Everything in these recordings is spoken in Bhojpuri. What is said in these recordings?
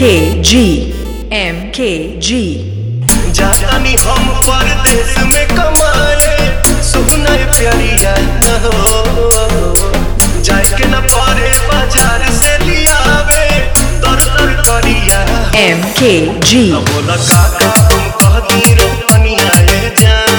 MKG जातानी हम परदेश में कमाए सोना प्यारिया हो जाए के न पड़े बाजार से लियावे तर तर करिया MKG बोला काका तुम कहती रोपनिया ये जान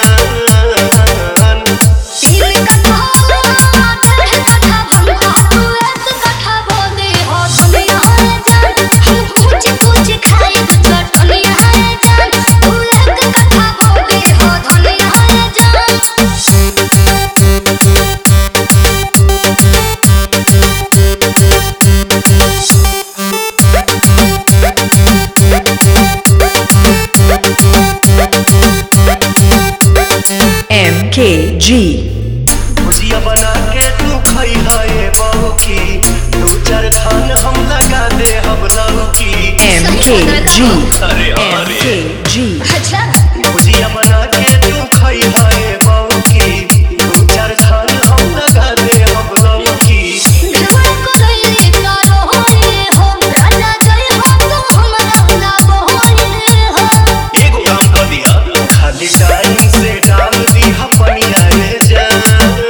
MKG भुजिया बना के तू खाई है बहू की दो चार थान हम लगा दे हम लौकी MKG अरे अरे MKG भुजिया बना के तू खाई है बहू की दो चार थान हम लगा दे हम लौकी एगो काम कर दिया खाली टाइम से डाल दी अपनिया ये जान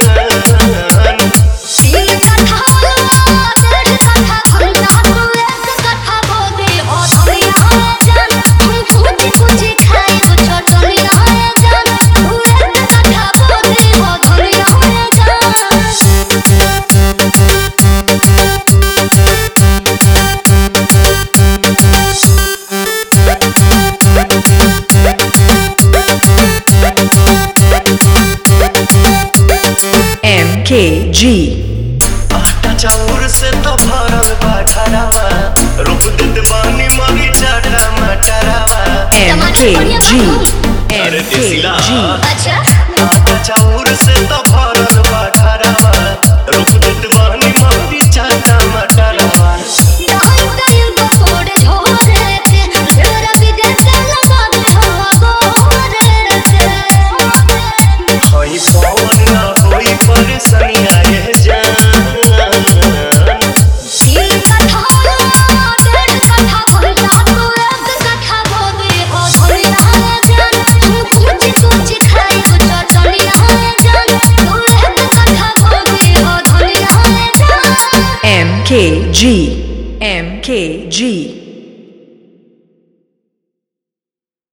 MKG आटा चाउर से तो भरल बा घरवा रोप देत बानी मरी चाटा मटरवा MKG अरे देसिला MKG